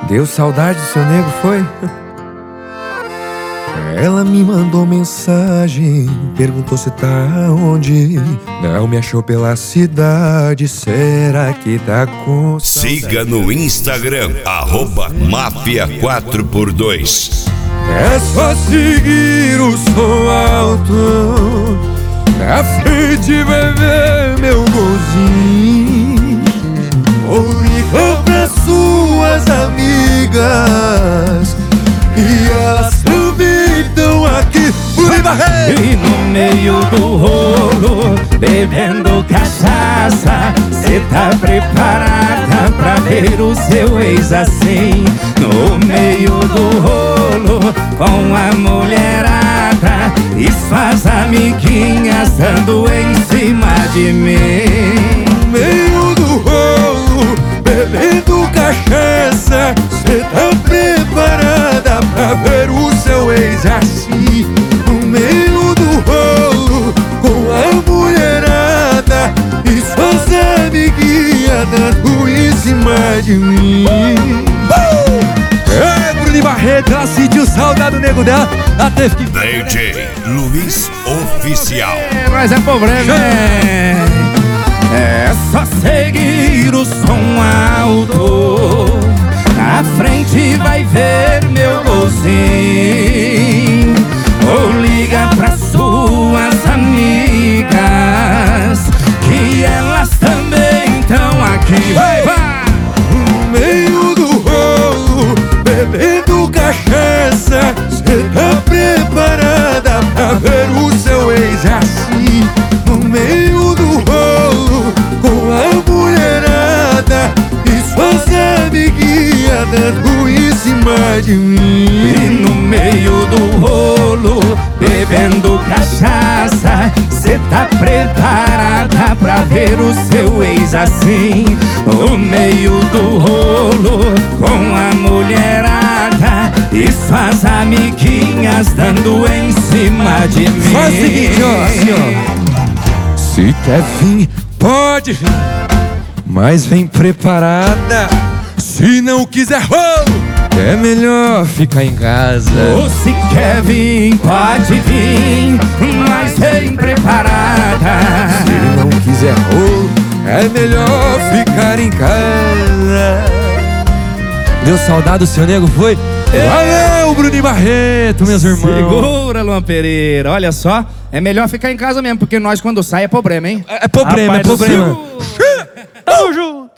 Deu saudade do seu nego, foi? Ela me mandou mensagem, perguntou se tá onde. Não me achou pela cidade, será que tá com saudade? Siga no Instagram, @Máfia4x2. É só seguir o som alto, na frente vai ver meu golzinho. Ou ligou pra suas amigas e elas também estão aqui. E no meio do rolo, bebendo cachaça, cê tá preparada pra ver o seu ex assim? No meio do rolo, com a mulherada e suas amiguinhas dando em cima de mim. No meio do rolo, bebendo cachaça, cê tá preparada pra ver o seu ex assim? No meio do rolo, com a mulherada e suas amiguinhas dando em cima de mim. É, Bruno Barreto, ela sentiu saudade do nego dela, ela teve que... DJ Luiz Oficial. Mas é problema, é só seguir o som alto, na frente vai ver meu golzinho. Ou liga pra suas amigas, que elas também estão aqui. Vai, vai! No meio do rolo, bebendo cachaça, cê tá preparada pra ver o seu ex assim? No meio do rolo, com a mulherada e suas amiguinhas dando em cima de mim. E no meio do rolo, bebendo cachaça, cê tá preparada pra ver o seu ex assim? No meio do rolo, com a mulherada e suas amiguinhas dando em cima de mim. Faz o seguinte, ó, assim, ó. Se quer vir, pode vir, mas vem preparada. Se não quiser rolo, é melhor ficar em casa. Ou se quer vir, pode vir, mas vem preparada. Se não quiser rolo, é melhor ficar em casa. Deu saudade do seu nego, foi? Valeu, Bruno Barreto, meus irmãos. Segura, Luan Pereira. Olha só, é melhor ficar em casa mesmo, porque nós quando sai é problema, hein? É problema, Rapaz é problema. do céu. Tamo junto.